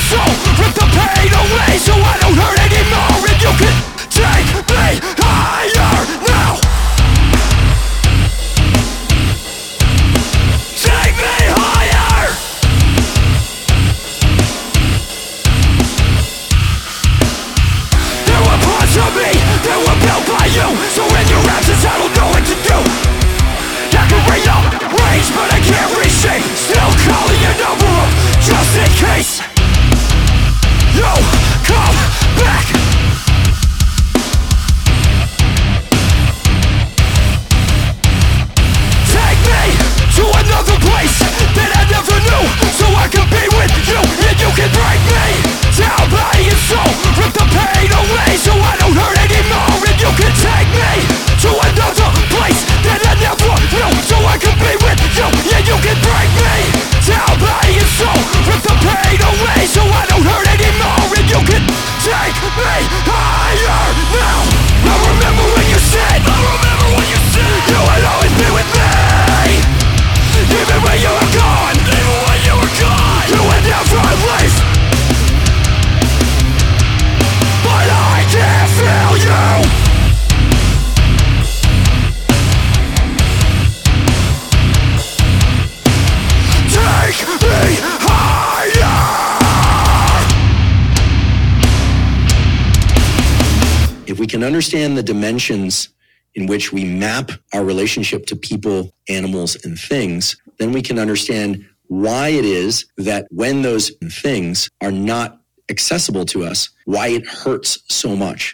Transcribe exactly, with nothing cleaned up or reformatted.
soul, rip the pain away so I don't hurt anymore. And you can take me higher now. Take me higher. There were parts of me that were built by you, so in your absence I don't know what to do. I can rearrange, but I can't reshape. Still calling your number up, just in case you come back. Take me to another place that I never knew, so I can be with you. And you can break me down, body and soul, rip the pain away so I don't hurt anymore. And you can take me to another place that I never knew, so I can be with you. Yeah, you can break me down, body and soul, rip the pain away so I don't hurt anymore. And you can take me higher now. I remember when you said, I remember when you said you would always be with me, even when you were gone, even when you were gone. You would never leave, but I can't feel you. Take me higher. If we can understand the dimensions in which we map our relationship to people, animals, and things, then we can understand why it is that when those things are not accessible to us, why it hurts so much.